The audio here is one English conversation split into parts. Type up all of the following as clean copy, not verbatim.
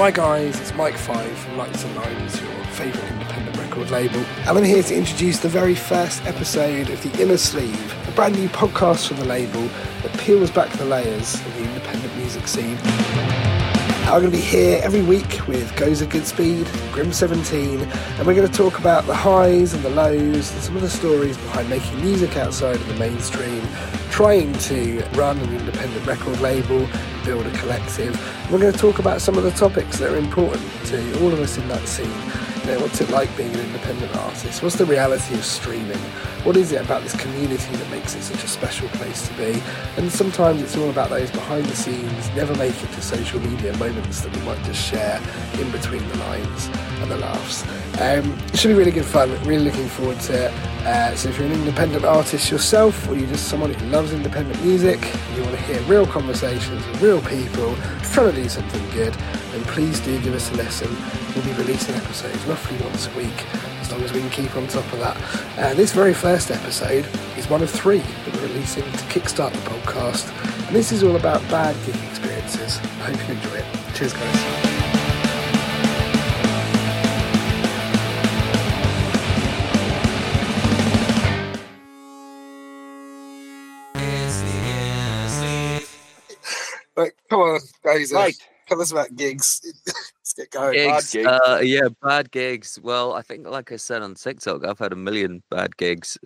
Hi guys, it's Mike 5 from Lights and Lines, your favourite independent record label. And I'm here to introduce the very first episode of The Inner Sleeve, a brand new podcast from the label that peels back the layers of the independent music scene. I'm going to be here every week with Gozer Goodspeed, Grim 17, and we're going to talk about the highs and the lows and some of the stories behind making music outside of the mainstream, trying to run an independent record label, build a collective. We're going to talk about some of the topics that are important to all of us in that scene. You know, what's it like being an independent artist? What's the reality of streaming? What is it about this community that makes it such a special place to be? And sometimes it's all about those behind the scenes, never make it to social media moments that we might just share in between the lines and the laughs. It should be really good fun, really looking forward to it. So if you're an independent artist yourself, or you're just someone who loves independent music, you want to hear real conversations with real people trying to do something good, then please do give us a listen. We'll be releasing episodes roughly once a week, as long as we can keep on top of that. This very first episode is one of 3 that we're releasing to kickstart the podcast, and this is all about bad gig experiences. I hope you enjoy it. Cheers, guys. Right, come on, guys. Right. Tell us about gigs. Let's get going. Gigs. Bad gigs. Well, I think, like I said on TikTok, I've had a million bad gigs.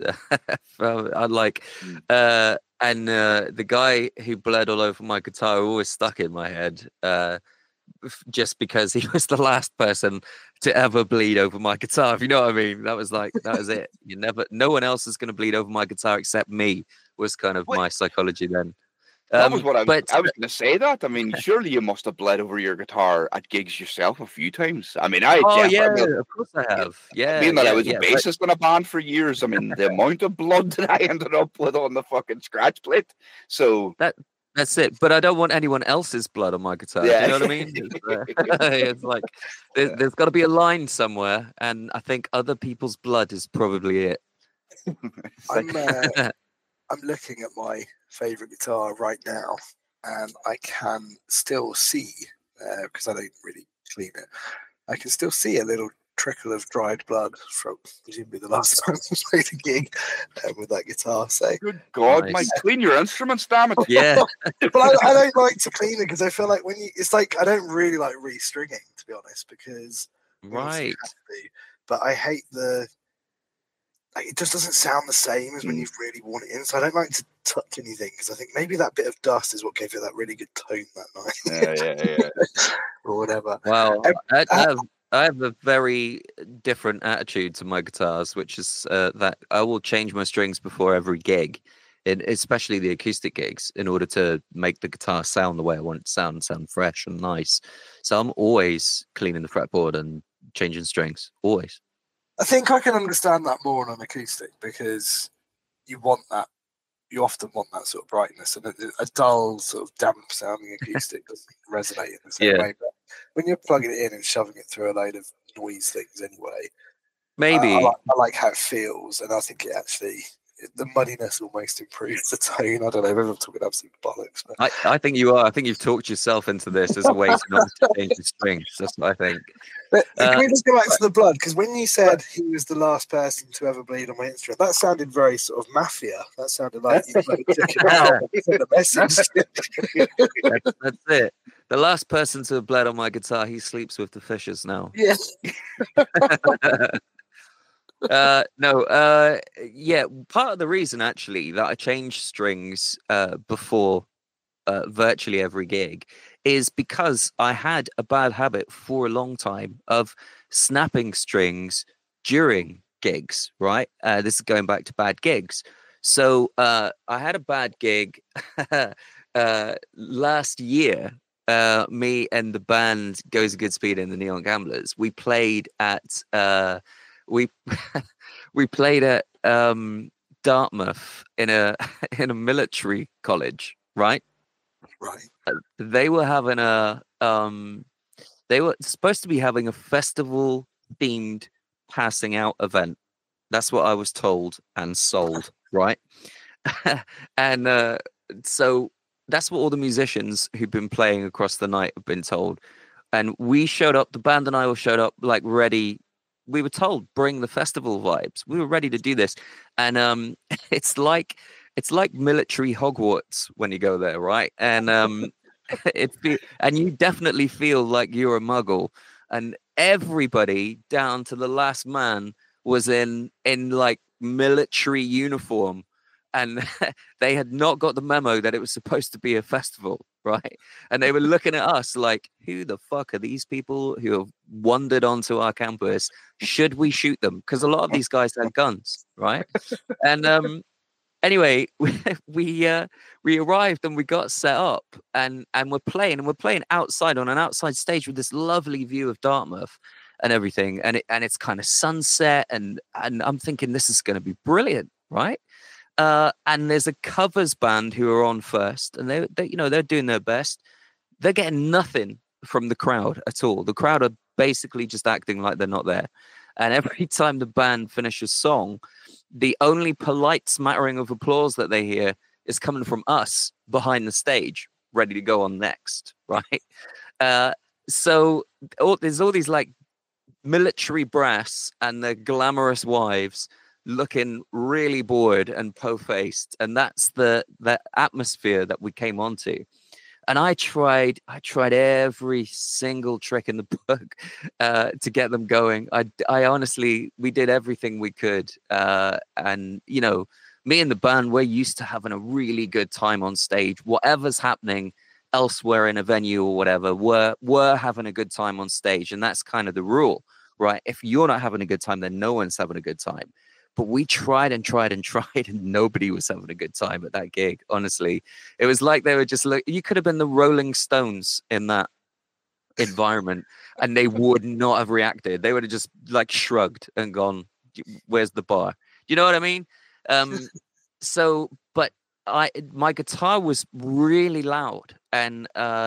The guy who bled all over my guitar always stuck in my head, just because he was the last person to ever bleed over my guitar. If you know what I mean, that was it. No one else is going to bleed over my guitar except me. Was kind of my psychology then. That was what I was going to say. That, I mean, surely you must have bled over your guitar at gigs yourself a few times. I mean, of course I have. Yeah, being that I was a bassist in a band for years, I mean, the amount of blood that I ended up with on the fucking scratch plate. So that's it. But I don't want anyone else's blood on my guitar. Yeah. You know what I mean? It's like there's got to be a line somewhere, and I think other people's blood is probably it. I'm looking at my favourite guitar right now, and I can still see, because I don't really clean it, I can still see a little trickle of dried blood from presumably the last time I played a gig with that guitar. So, good God, nice. Mike, clean your instruments, damn it. Yeah. But I don't like to clean it because I feel like it's like I don't really like restringing, to be honest, because right. But I hate it just doesn't sound the same as when you've really worn it in. So I don't like to touch anything because I think maybe that bit of dust is what gave it that really good tone that night. Yeah. Or whatever. Well, I have a very different attitude to my guitars, which is that I will change my strings before every gig, especially the acoustic gigs, in order to make the guitar sound the way I want it to sound fresh and nice. So I'm always cleaning the fretboard and changing strings, always. I think I can understand that more on an acoustic because you often want that sort of brightness, and a dull sort of damp sounding acoustic doesn't resonate in the same way. But when you're plugging it in and shoving it through a load of noise things anyway, maybe I like how it feels, and I think it actually the muddiness almost improves the tone. I don't know, maybe I'm talking absolute bollocks. But I think you are. I think you've talked yourself into this as a way to not change the strings. That's what I think. But can we just go back to the blood? Because when you said he was the last person to ever bleed on my instrument, that sounded very sort of mafia. That sounded like you took him out and sent a message. That's it. The last person to have bled on my guitar, he sleeps with the Fishers now. Yes. Part of the reason actually that I changed strings before virtually every gig is because I had a bad habit for a long time of snapping strings during gigs, right? This is going back to bad gigs. So I had a bad gig last year. Me and the band Gozer Goodspeed and the Neon Gamblers, we played at we played at Dartmouth in a military college, right? Right. They were having they were supposed to be having a festival themed passing out event. That's what I was told and sold, right? And so that's what all the musicians who've been playing across the night have been told. And we showed up, the band and I all showed up like ready. We were told, bring the festival vibes. We were ready to do this. And it's like military Hogwarts when you go there, right? And and you definitely feel like you're a muggle. And everybody down to the last man was in like military uniform, and they had not got the memo that it was supposed to be a festival, right? And they were looking at us like, who the fuck are these people who have wandered onto our campus? Should we shoot them? Because a lot of these guys had guns, right? And anyway, we arrived and we got set up, and we're playing outside on an outside stage with this lovely view of Dartmouth and everything, and it's kind of sunset, and I'm thinking this is going to be brilliant, right? And there's a covers band who are on first, and they they're doing their best. They're getting nothing from the crowd at all. The crowd are basically just acting like they're not there. And every time the band finishes a song, the only polite smattering of applause that they hear is coming from us behind the stage, ready to go on next, right? So there's all these like military brass and their glamorous wives looking really bored and po-faced, and that's the atmosphere that we came onto. And I tried every single trick in the book to get them going. I honestly, we did everything we could, and me and the band, we're used to having a really good time on stage. Whatever's happening elsewhere in a venue or whatever, we're having a good time on stage, and that's kind of the rule, right? If you're not having a good time, then no one's having a good time. But we tried and tried and tried, and nobody was having a good time at that gig. Honestly, it was like they were just you could have been the Rolling Stones in that environment, and they would not have reacted. They would have just like shrugged and gone, "Where's the bar?" You know what I mean? So, but my guitar was really loud, and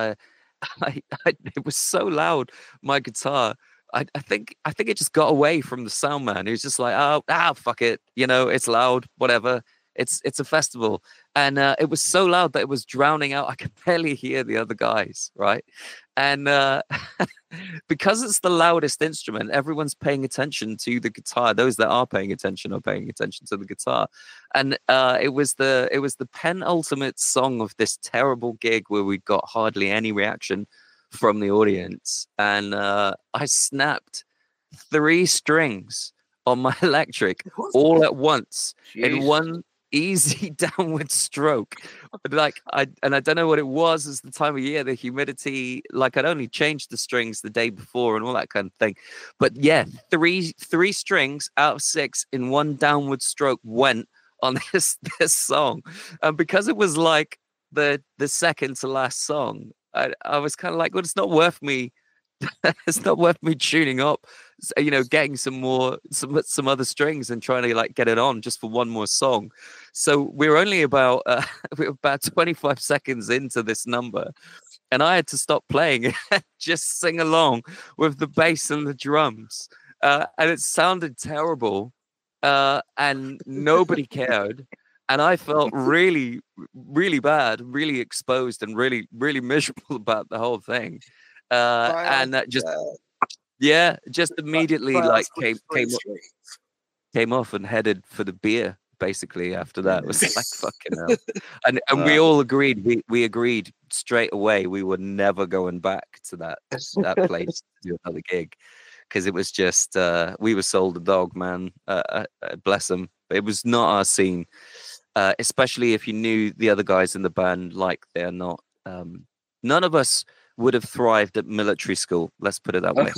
it was so loud. My guitar. I think it just got away from the sound man. He was just like, fuck it, it's loud, whatever. It's a festival, and it was so loud that it was drowning out. I could barely hear the other guys, right? And because it's the loudest instrument, everyone's paying attention to the guitar. Those that are paying attention are paying attention to the guitar. And it was the penultimate song of this terrible gig where we got hardly any reaction from the audience, and I snapped 3 strings on my electric all at once. Jeez. In one easy downward stroke. Like I don't know what it was as the time of year, the humidity, like I'd only changed the strings the day before and all that kind of thing. But yeah, three strings out of 6 in one downward stroke went on this song. And because it was like the second to last song, I was kind of like, well, it's not worth me. It's not worth me tuning up, getting some other strings and trying to like get it on just for one more song. So we were only about 25 seconds into this number, and I had to stop playing and just sing along with the bass and the drums, and it sounded terrible, and nobody cared. And I felt really, really bad, really exposed, and really, really miserable about the whole thing. And that just immediately like came off and headed for the beer. Basically, after that, it was like fucking hell. And we all agreed. We agreed straight away we were never going back to that place to do another gig, because it was just we were sold a dog, man. Bless them. It was not our scene. Especially if you knew the other guys in the band, like they're not. None of us would have thrived at military school. Let's put it that way.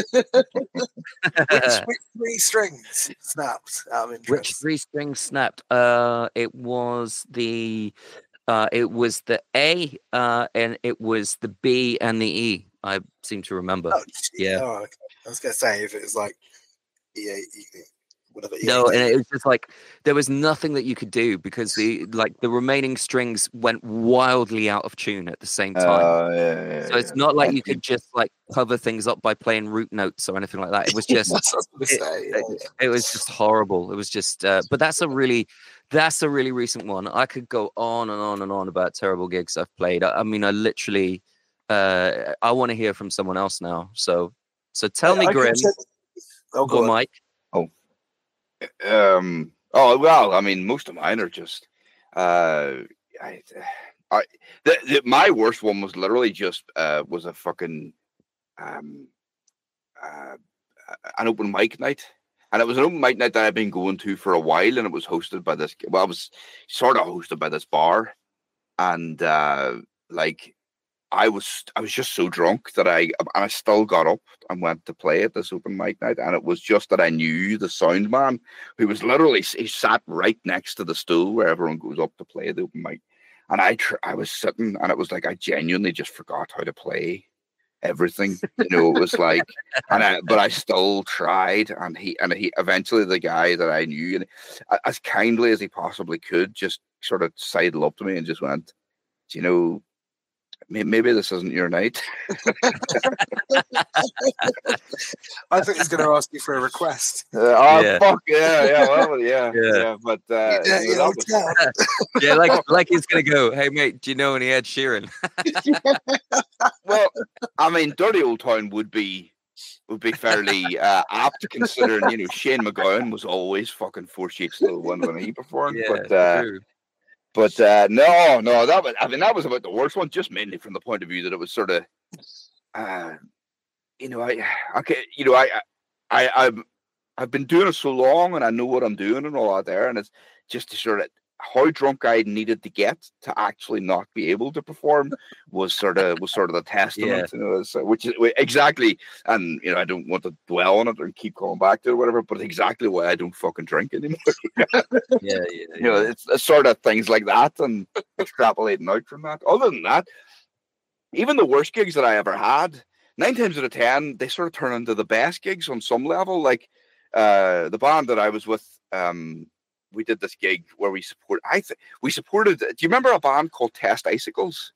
Which 3 strings snapped? Out of interest. Which 3 strings snapped? It was the A, and it was the B and the E. I seem to remember. Oh, yeah. Oh, okay. I was gonna say if it was like whatever. No, and it was just like there was nothing that you could do because the remaining strings went wildly out of tune at the same time. So it's not like you could just like cover things up by playing root notes or anything like that. It was just it was just horrible. It was just but that's a really recent one. I could go on and on and on about terrible gigs I've played. I mean, I literally I want to hear from someone else now. So tell me, Grim. Go on. Mike. Oh, well, I mean, most of mine are just, my worst one was literally just, was a fucking, an open mic night. And it was an open mic night that I've been going to for a while, and it was hosted by this, well, it was sort of hosted by this bar. And, like, I was just so drunk that I still got up and went to play at this open mic night. And it was just that I knew the sound man, who was literally, he sat right next to the stool where everyone goes up to play the open mic. And I was sitting, and it was like I genuinely just forgot how to play everything. You know, it was like, but I still tried. And he eventually, the guy that I knew, and as kindly as he possibly could, just sort of sidled up to me and just went, "Do you know, maybe this isn't your night." I think he's going to ask you for a request. Fuck yeah, well, yeah. But like he's going to go, "Hey mate, do you know any Ed Sheeran?" Well, I mean, Dirty Old Town would be fairly apt, considering, you know, Shane MacGowan was always fucking 4 sheets to the wind when he performed. True. But no, that was about the worst one, just mainly from the point of view that it was sort of, you know, I've been doing it so long, and I know what I'm doing and all that there, and it's just to sort of how drunk I needed to get to actually not be able to perform was sort of the testament, you know, which is exactly, and you know, I don't want to dwell on it and keep going back to it or whatever, but exactly why I don't fucking drink anymore. You know, it's sort of things like that, and extrapolating out from that. Other than that, even the worst gigs that I ever had, 9 times out of 10, they sort of turn into the best gigs on some level. Like the band that I was with, we did this gig where we supported. Do you remember a band called Test Icicles?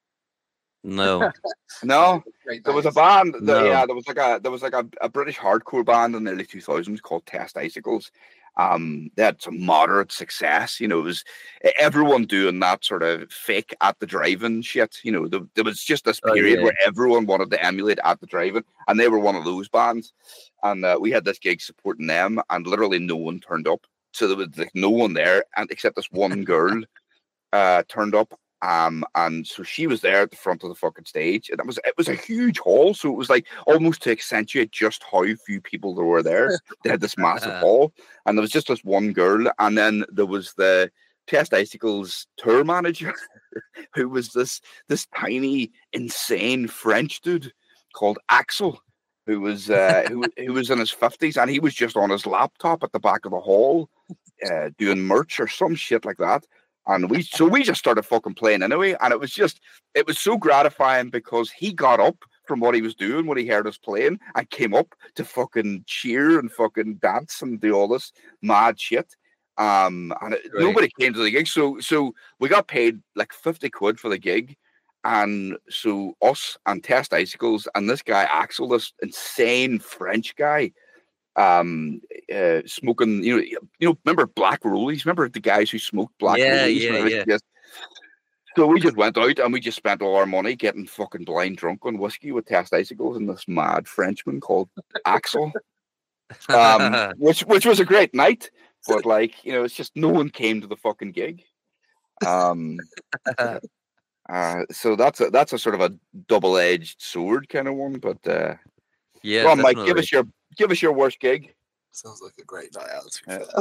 No. No. There was a band. There was like a British hardcore band in the early 2000s called Test Icicles. They had some moderate success. You know, it was everyone doing that sort of fake at the drive-in shit. You know, there was just this period where everyone wanted to emulate at the drive-in, and they were one of those bands. And we had this gig supporting them, and literally no one turned up. So there was like no one there, and except this one girl turned up. And so she was there at the front of the fucking stage, and it was a huge hall, so it was like almost to accentuate just how few people there were there. They had this massive hall, and there was just this one girl, and then there was the Test Icicles tour manager, who was this tiny, insane French dude called Axel, who was who was in his 50s, and he was just on his laptop at the back of the hall, doing merch or some shit like that. And we just started fucking playing anyway, and it was so gratifying because he got up from what he was doing when he heard us playing and came up to fucking cheer and fucking dance and do all this mad shit. Nobody came to the gig, so we got paid like 50 quid for the gig. And so us and Test Icicles and this guy Axel, this insane French guy, smoking, you know, remember Black Rollies? Remember the guys who smoked Black Rollies? Yeah. So we just went out and we just spent all our money getting fucking blind drunk on whiskey with Test Icicles and this mad Frenchman called Axel, which was a great night. But like, you know, it's just no one came to the fucking gig. So that's a sort of a double-edged sword kind of one. But yeah, go on, Mike, give us your worst gig. Sounds like a great night out.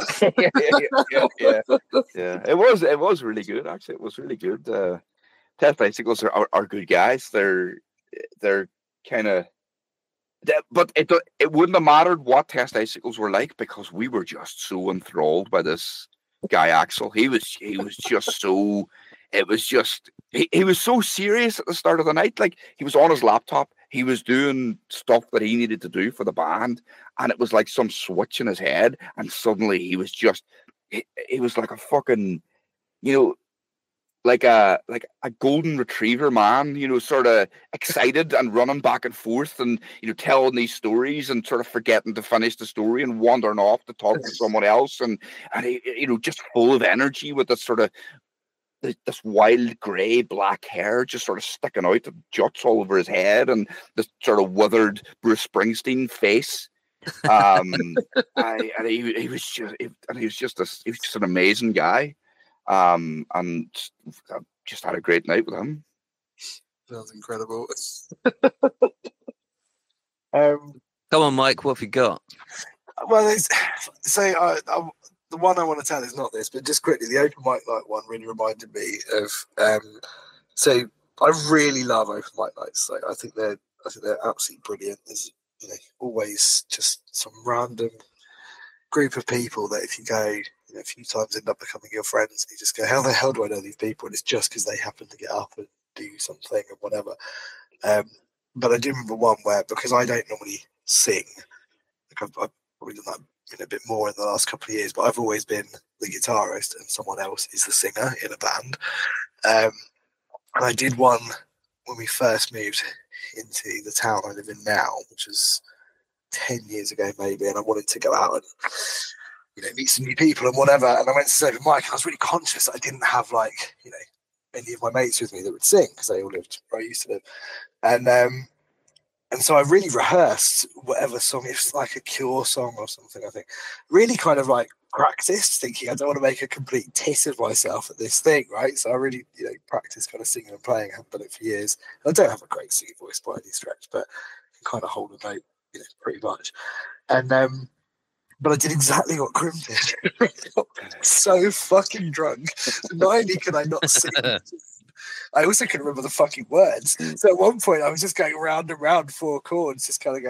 Yeah. It was really good. Actually, it was really good. Test Icicles are good guys. They're kind of, but it wouldn't have mattered what Test Icicles were like because we were just so enthralled by this guy Axel. He was just so. It was just he was so serious at the start of the night. Like he was on his laptop, he was doing stuff that he needed to do for the band, and it was like some switch in his head, and suddenly he was just he was like a fucking, you know, like a golden retriever man, you know, sort of excited and running back and forth and, you know, telling these stories and sort of forgetting to finish the story and wandering off to talk to someone else, and he, you know, just full of energy with this sort of this wild grey black hair just sort of sticking out, the juts all over his head, and this sort of withered Bruce Springsteen face. He was just an amazing guy. And I just had a great night with him. Sounds incredible. Come on, Mike, what have you got? Well, the one I want to tell is not this, but just quickly, the open mic night one really reminded me of. So I really love open mic nights. Like, I think they're absolutely brilliant. There's always just some random group of people that if you go a few times end up becoming your friends. And you just go, how the hell do I know these people? And it's just because they happen to get up and do something or whatever. But I do remember one where, because I don't normally sing, like I've probably done that a bit more in the last couple of years, but I've always been the guitarist and someone else is the singer in a band. And I did one when we first moved into the town I live in now, which was 10 years ago maybe, and I wanted to go out and meet some new people and whatever. And I went to open mic, and I was really conscious that I didn't have any of my mates with me that would sing, because they all lived where I used to live. And so I really rehearsed whatever song, it was like a Cure song or something, I think. Really kind of like practiced, thinking I don't want to make a complete tit of myself at this thing, right? So I really, practiced kind of singing and playing. I haven't done it for years. I don't have a great singing voice by any stretch, but I can kind of hold a note, pretty much. And but I did exactly what Grim did. So fucking drunk. Not only could I not sing, I also couldn't remember the fucking words. So at one point, I was just going round and round 4 chords, just kind of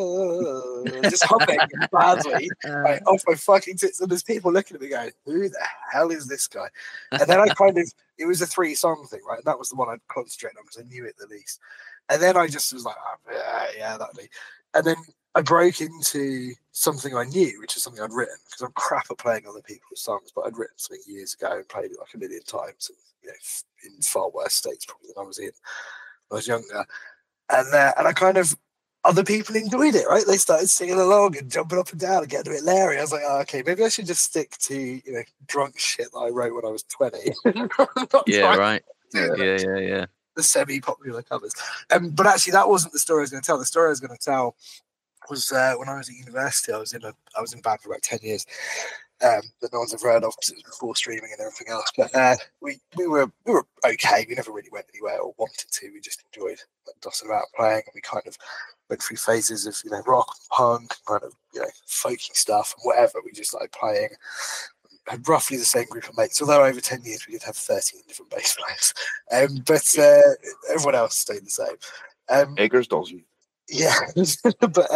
going, just humming badly, right, off my fucking tits. And there's people looking at me going, who the hell is this guy? And then it was a 3-song thing, right? And that was the one I'd concentrate on because I knew it the least. And then I just was like, yeah, that'd be. And then I broke into something I knew, which is something I'd written, because I'm crap at playing other people's songs, but I'd written something years ago and played it like a million times, and, in far worse states probably than I was in when I was younger. And I kind of, other people enjoyed it, right? They started singing along and jumping up and down and getting a bit leery. I was like, okay, maybe I should just stick to, drunk shit that I wrote when I was 20. Yeah, right. Yeah. The semi-popular covers. But actually, that wasn't the story I was going to tell. The story I was going to tell was when I was at university. I was in band for about 10 years. That no one's ever heard of because it was before streaming and everything else. But we were okay. We never really went anywhere or wanted to. We just enjoyed dossing about playing, and we kind of went through phases of rock, punk, kind of folky stuff and whatever. We just started playing. Had roughly the same group of mates, although over 10 years we did have 13 different bass players. But everyone else stayed the same. Acres doesn't. Yeah, but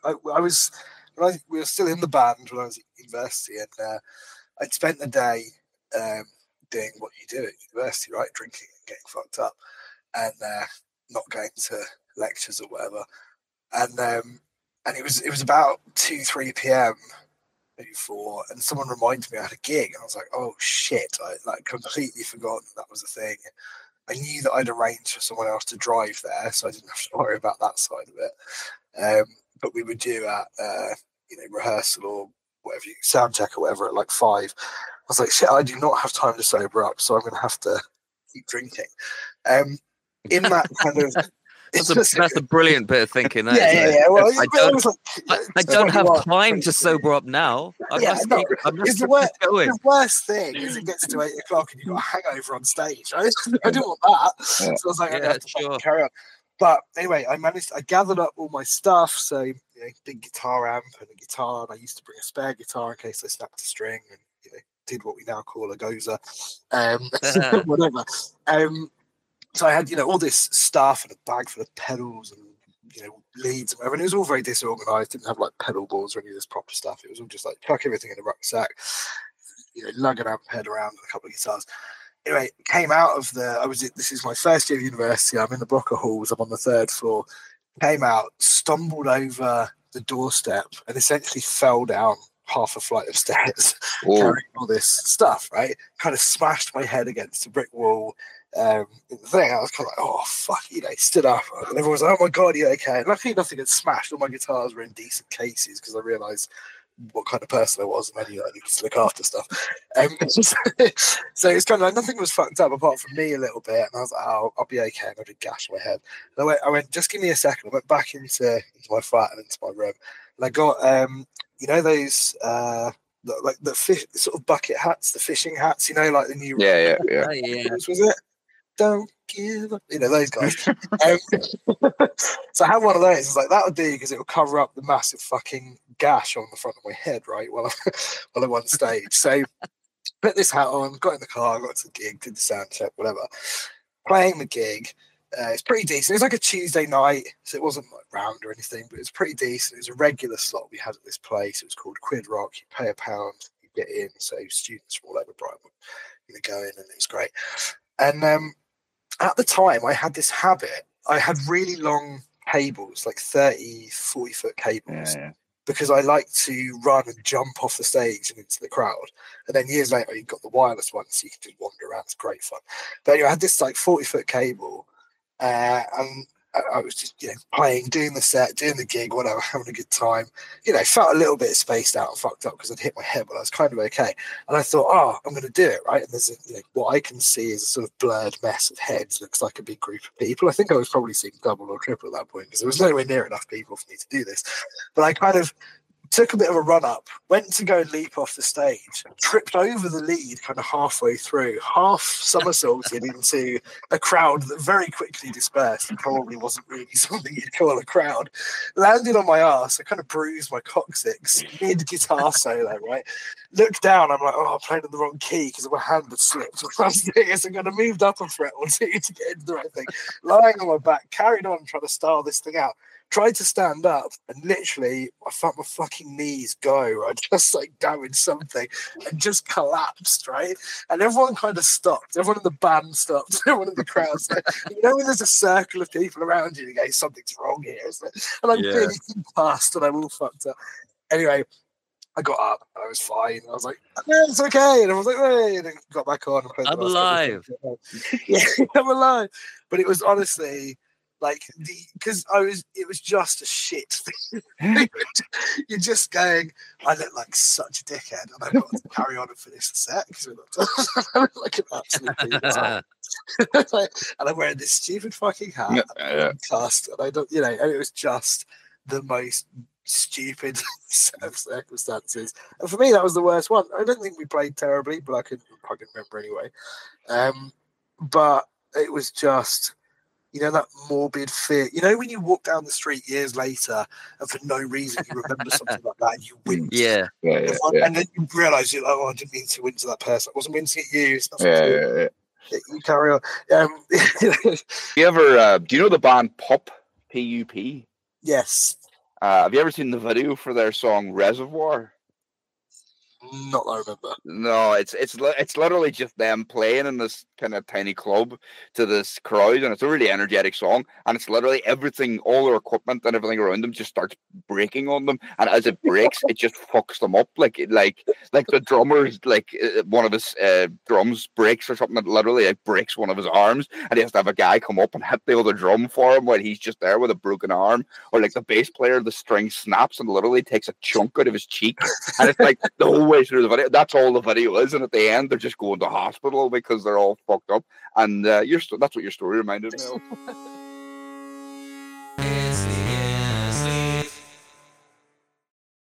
we were still in the band when I was at university, and I'd spent the day doing what you do at university, right? Drinking and getting fucked up, and not going to lectures or whatever. And it was about 2-3 p.m. maybe 4, and someone reminded me I had a gig, and I was like, oh shit, I completely forgotten that was a thing. I knew that I'd arranged for someone else to drive there, so I didn't have to worry about that side of it. But we would do at rehearsal or whatever, sound check or whatever at like 5. I was like, shit, I do not have time to sober up, so I'm going to have to keep drinking. In that kind of that's a brilliant bit of thinking. Yeah. Well, I don't have time to sober up now. The worst thing is it gets to 8 o'clock and you've got a hangover on stage. Right? I didn't want that. So I was like, I have to carry on. But anyway, I gathered up all my stuff. So, big guitar amp and a guitar. And I used to bring a spare guitar in case I snapped a string, and did what we now call a gozer. Whatever. So I had, all this stuff and a bag full of pedals and, leads and whatever. And it was all very disorganized. Didn't have like pedal boards or any of this proper stuff. It was all just like chuck everything in a rucksack, lug an amp head around and a couple of guitars. Anyway, came out of this is my first year of university. I'm in the block of halls. I'm on the 3rd floor. Came out, stumbled over the doorstep and essentially fell down half a flight of stairs carrying all this stuff, right? Kind of smashed my head against a brick wall. The thing, I was kind of like, oh fuck, stood up, and everyone was like, oh my god, are you okay? And luckily nothing had smashed. All my guitars were in decent cases because I realised what kind of person I was, and I knew I needed to look after stuff. So it's kind of like nothing was fucked up apart from me a little bit, and I was like, oh, I'll be okay. And I did gash my head. And I went, just give me a second. I went back into my flat and into my room, and I got those like the fish sort of bucket hats, the fishing hats, like the new yeah. Was it? Don't give up, those guys. So I had one of those. It's like, that would do, because it would cover up the massive fucking gash on the front of my head, right, while I'm on stage. So put this hat on, got in the car, got to the gig, did the sound check, whatever. Playing the gig. It's pretty decent. It was like a Tuesday night, so it wasn't like round or anything, but it was pretty decent. It was a regular slot we had at this place. It was called Quid Rock. You pay £1, you get in. So students from all over Brighton would go in, and it was great. And at the time, I had this habit. I had really long cables, like 30, 40-foot cables, because I like to run and jump off the stage and into the crowd. And then years later, you got the wireless one, so you can just wander around. It's great fun. But anyway, I had this like 40-foot cable, and I was just, playing, doing the set, doing the gig, whatever, having a good time. Felt a little bit spaced out and fucked up because I'd hit my head, but I was kind of okay. And I thought, I'm going to do it, right? And there's what I can see is a sort of blurred mess of heads. Looks like a big group of people. I think I was probably seeing double or triple at that point, because there was nowhere near enough people for me to do this. But I kind of took a bit of a run up, went to go and leap off the stage, tripped over the lead kind of halfway through, half somersaulted into a crowd that very quickly dispersed and probably wasn't really something you'd call a crowd. Landed on my ass, I kind of bruised my coccyx mid-guitar solo, right? Looked down, I'm like, I played in the wrong key because my hand had slipped. So I kind of moved up a fret or two to get into the right thing. Lying on my back, carried on trying to style this thing out. Tried to stand up, and literally I felt my fucking knees go. I just like damaged something and just collapsed, right? And everyone kind of stopped. Everyone in the band stopped. Everyone in the crowd said, when there's a circle of people around you, you go, something's wrong here, isn't it? And I'm really past, and I'm all fucked up. Anyway, I got up. I was fine. I was like, it's okay. And I was like, hey, and then got back on. I'm alive. Yeah, I'm alive. But it was honestly, like, it was just a shit thing. You're just going, I look like such a dickhead, and I've got to carry on and finish the set because I look like an absolute idiot. And I'm wearing this stupid fucking hat, cast, and I don't, and it was just the most stupid set of circumstances. And for me, that was the worst one. I don't think we played terribly, but I can remember anyway. But it was just, that morbid fear. When you walk down the street years later and for no reason you remember something like that and you wince. Yeah. And then you realise, I didn't mean to wince at that person. I wasn't wincing at you. It's not You carry on. You ever, do you know the band Pup? P-U-P? Yes. Have you ever seen the video for their song Reservoir? Not that I remember. No, it's literally just them playing in this kind of tiny club to this crowd, and it's a really energetic song, and it's literally everything, all their equipment and everything around them just starts breaking on them, and as it breaks, it just fucks them up. Like the drummer's, like one of his drums breaks or something, that literally like breaks one of his arms, and he has to have a guy come up and hit the other drum for him while he's just there with a broken arm. Or like the bass player, the string snaps and literally takes a chunk out of his cheek, and it's like the whole way through the video, that's all the video is, and at the end they're just going to hospital because they're all fucked up. And that's what your story reminded me of.